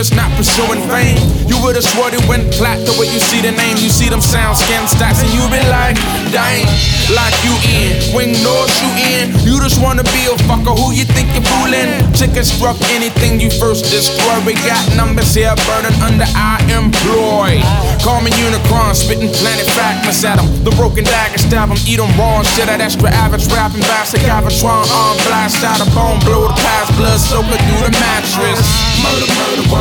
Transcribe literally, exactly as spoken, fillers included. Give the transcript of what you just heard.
clueless, not pursuing fame. You would've swore it went flat the way you see the name. You see them sound scan stats and you be like, dang, like you in. Wing nor shoot in. You just wanna be a fucker, who you think you're fooling? Chicken struck anything you first destroy. We got numbers here burning under our employ. Call me Unicron, spitting planet fragments at them. The broken dagger stab them, eat them raw. Shit at extra average rapping bass. Like Gavatron, arm blast out a bone, blow the past blood soaker through the mattress. Murder, murder,